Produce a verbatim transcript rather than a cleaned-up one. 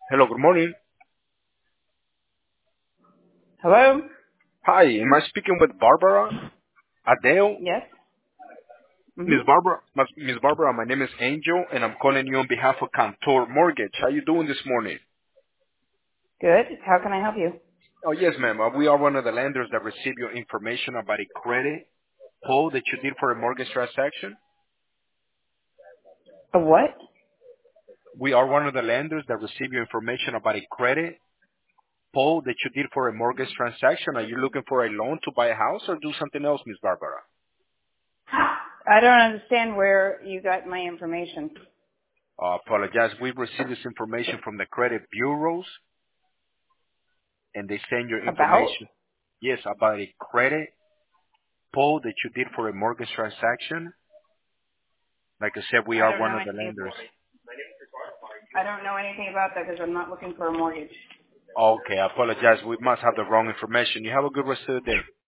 Hello, good morning. Hello? Hi, am I speaking with Barbara? Adele? Yes? Miss Mm-hmm. Barbara? Miss Miss Barbara, my name is Angel, and I'm calling you on behalf of Cantor Mortgage. How you doing this morning? Good. How can I help you? Oh, yes, ma'am. Uh, we are one of the lenders that receive your information about a credit pull that you did for a mortgage transaction. A what? We are one of the lenders that receive your information about a credit pull that you did for a mortgage transaction. Are you looking for a loan to buy a house or do something else, Miss Barbara? I don't understand where you got my information. Uh, apologize. We received this information from the credit bureaus, and they send your About? information, yes, about a credit pull that you did for a mortgage transaction. Like I said, we I are don't one know of the anything. lenders. I don't know anything about that because I'm not looking for a mortgage. Okay, I apologize. We must have the wrong information. You have a good rest of the day.